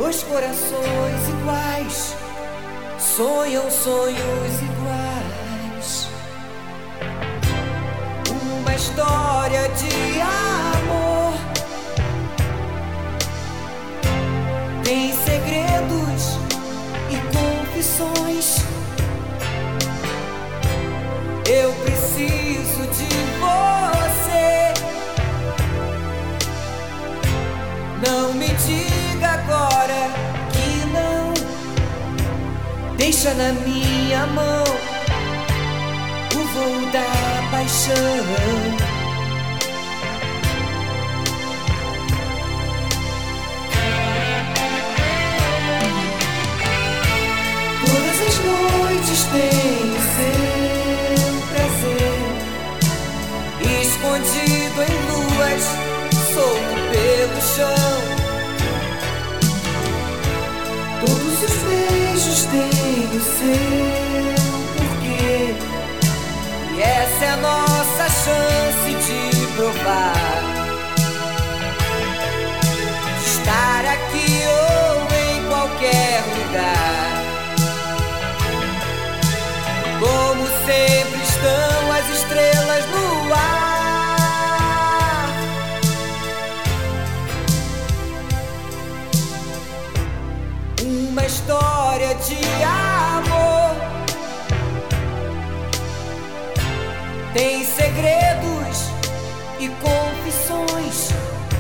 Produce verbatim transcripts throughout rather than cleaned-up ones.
Dois corações iguais sonham sonhos iguais. Uma história de amor tem segredos e confissões. Eu preciso de você. Não me diga agora que não. Deixa na minha mão o voo da paixão. Todas as noites tem o seu prazer, escondido em luas, solto pelo chão. Todos os beijos têm o seu porquê, e essa é a nossa chance de provar, estar aqui ou em qualquer lugar. Como sempre estão as estrelas no ar. Uma história de amor tem segredos e confissões.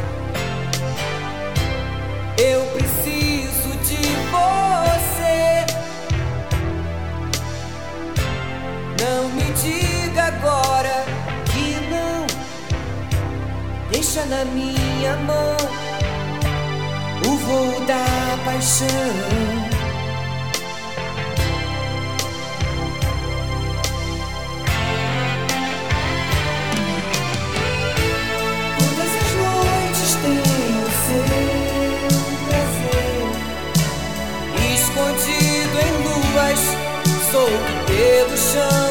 Eu preciso de você. Não me diga agora que não. Deixa na minha mão o voo da paixão. Todas as noites tem o seu prazer, escondido em luas, solto pelo chão.